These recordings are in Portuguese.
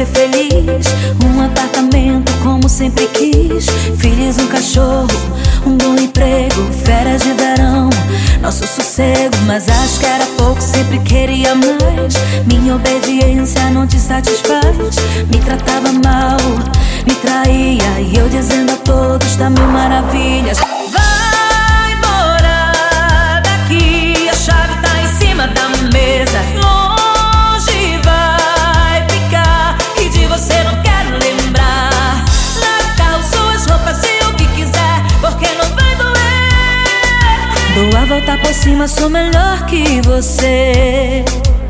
ser feliz. Um apartamento como sempre quis. Filhos, um cachorro, um bom emprego, férias de verão, nosso sossego. Mas acho que era pouco, sempre queria mais. Minha obediência não te satisfaz. Me tratava mal, me traía, e eu dizendo a todos: tá mil maravilhas. Vai embora daqui, a chave tá em cima da mesa. Longe vai ficar, e de você não quero lembrar. Natal, suas roupas e o que quiser, porque não vai doer. Dou a volta por cima, sou melhor que você.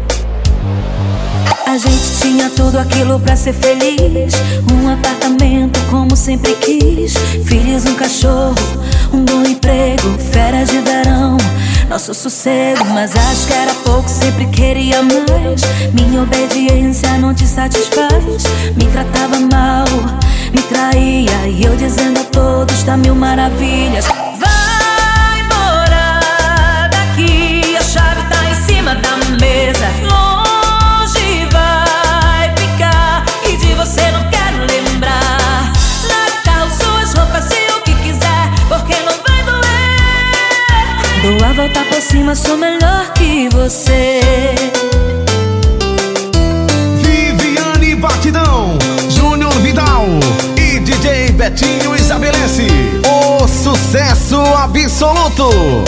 A gente tinha tudo aquilo pra ser feliz. Um apartamento como sempre quis. Filhos, um cachorro, um bom emprego, férias de verão, nosso sossego. Mas acho que era pouco, sempre queria mais. Minha obediência não te satisfaz. Me tratava mal, me traía, e eu dizendo a todos: tá mil maravilhas. Vai embora daqui, a chave tá em cima da mesa. Longe vai ficar, e de você não quero lembrar. Natal, suas roupas e o que quiser, porque não vai doer. Dou a volta por cima, sou melhor que você. Viviane Batidão, Júnior Vidal e DJ Betinho estabelece o sucesso absoluto.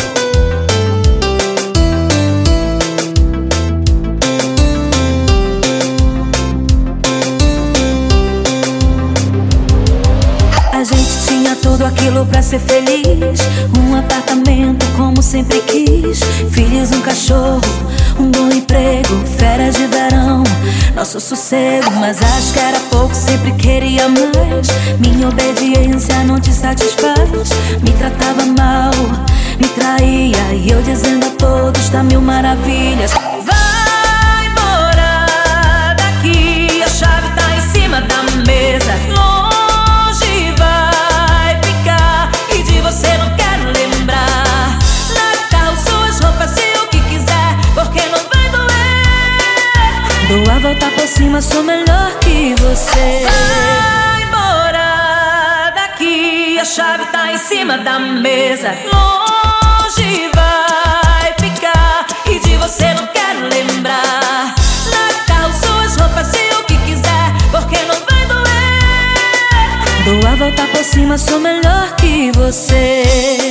A gente tinha tudo aquilo pra ser feliz. Um apartamento como sempre quis. Filhos, um cachorro, um bom emprego, férias de verão, nosso sossego. Mas acho que era pouco, sempre queria mais. Minha obediência não te satisfaz. Me tratava mal, me traía, e eu dizendo a todos: tá mil maravilhas. Vai embora daqui, a chave tá em cima da mesa. Longe vai ficar, e de você não quero lembrar. Natal, suas roupas e o que quiser, porque não vai doer. Dou a volta por cima, sou melhor que você. Vai embora daqui, a chave tá em cima da mesa. Longe vai ficar, e de você não quero lembrar. Natal, suas roupas e o que quiser, porque não vai doer. Dou a volta por cima, sou melhor que você.